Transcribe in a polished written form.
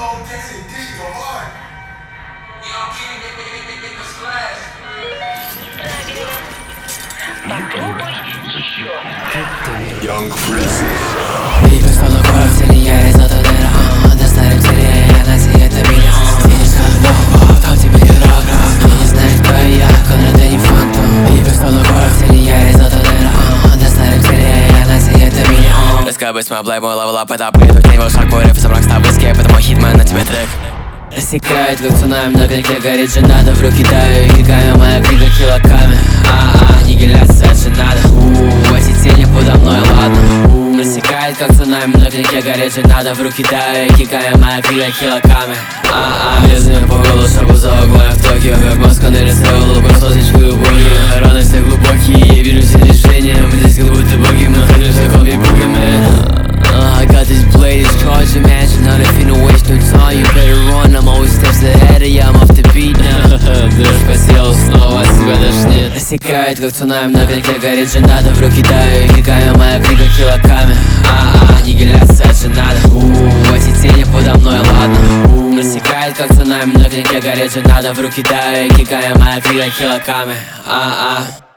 Young Freezy. Видишь, что такое в теле, я из этого дыра. Доставим в теле, я надеюсь, это меня. Видишь, как много, там тебе не рога. Не знаешь, кто я, Конрад, это не фантом. Видишь, что такое в теле, я из этого дыра. Доставим в теле, я надеюсь, это меня. Раскабы с мой плей, мой левел-ап, это апгрейд. У него шаг, мой рэп, сам рокстар виски, поэтому хитмен на тебе трек. Рассекает, как цунами, на огоньке горит женада. В руки даю, гигами, моя книга килоками. Аннигиляция женада. Эти тени подо мной, ладно. Рассекает, как цунами, на огоньке горит женада. В руки даю, гигами, моя книга килоками. Лезвие по голу, шагу за углом, я в Токио. Как Москва нарисовал улыбку, сосочку и боги. Раны все глубокие, я вижу все решения. Мы здесь как будто боги, мы ходим за хобби бугами. I got this blade, it's charged, imagine how they finna waste no time. You better run, I'm always steps ahead of ya, I'm off the beat now. Дрожь по телу, снова себя тошнит. Рассекает, как цунами, на огоньке горит женада. В руки даю, гигами, моя книга килоками. Аннигиляция женада. Эти тени подо мной, ладно. Рассекает, как цунами, на огоньке горит женада. В руки даю, гигами, моя книга килоками.